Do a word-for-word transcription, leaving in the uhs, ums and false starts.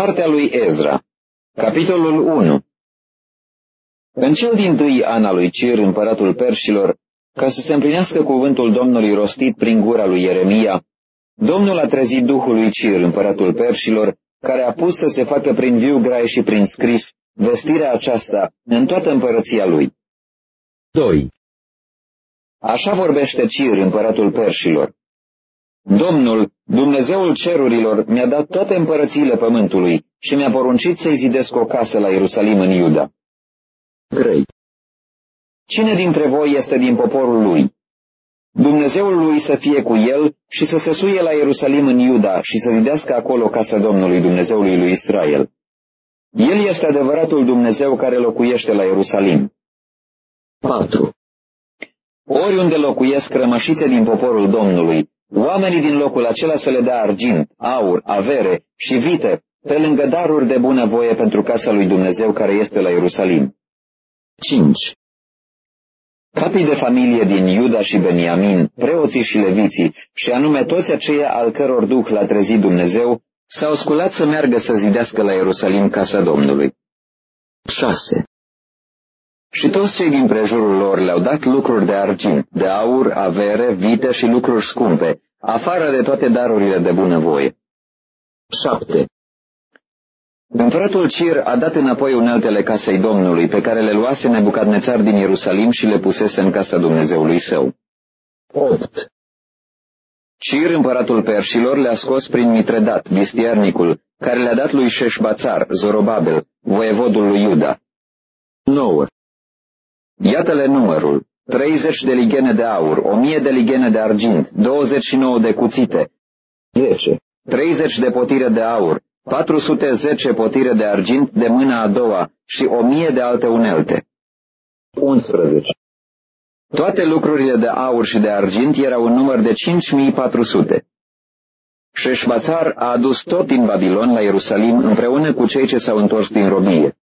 Cartea lui Ezra, capitolul unu. În cel dintâi an al lui Cir, împăratul Perșilor, ca să se împlinească cuvântul Domnului rostit prin gura lui Ieremia, Domnul a trezit duhul lui Cir, împăratul Perșilor, care a pus să se facă prin viu grai și prin scris vestirea aceasta în toată împărăția lui. doi. Așa vorbește Cir, împăratul Perșilor. Domnul, Dumnezeul cerurilor, mi-a dat toate împărățiile pământului și mi-a poruncit să-i zidesc o casă la Ierusalim în Iuda. trei. Cine dintre voi este din poporul lui? Dumnezeul lui să fie cu el și să se suie la Ierusalim în Iuda și să zidească acolo casa Domnului, Dumnezeului lui Israel. El este adevăratul Dumnezeu care locuiește la Ierusalim. patru. Oriunde locuiesc rămășițe din poporul Domnului, oamenii din locul acela să le dea argint, aur, avere și vite, pe lângă daruri de bunăvoie pentru casa lui Dumnezeu care este la Ierusalim. cinci. Capii de familie din Iuda și Beniamin, preoții și leviții, și anume toți aceia al căror duh l-a trezit Dumnezeu, s-au sculat să meargă să zidească la Ierusalim casa Domnului. șase. Și toți cei din prejurul lor le-au dat lucruri de argint, de aur, avere, vite și lucruri scumpe, afară de toate darurile de bunăvoie. șapte. Împăratul Cir a dat înapoi uneltele casei Domnului, pe care le luase Nebucadnețar din Ierusalim și le pusese în casa Dumnezeului său. opt. Cir, împăratul Perșilor, le-a scos prin Mitredat, vistiernicul, care le-a dat lui Șeșbațar, Zorobabel, voievodul lui Iuda. nouă. Iată-le numărul: treizeci de lighene de aur, o mie de lighene de argint, douăzeci și nouă de cuțite, zece. treizeci de potire de aur, patru sute zece potire de argint de mâna a doua și o mie de alte unelte. unsprezece. Toate lucrurile de aur și de argint erau în număr de cinci mii patru sute. Șeșbațar a adus tot din Babilon la Ierusalim împreună cu cei ce s-au întors din robie.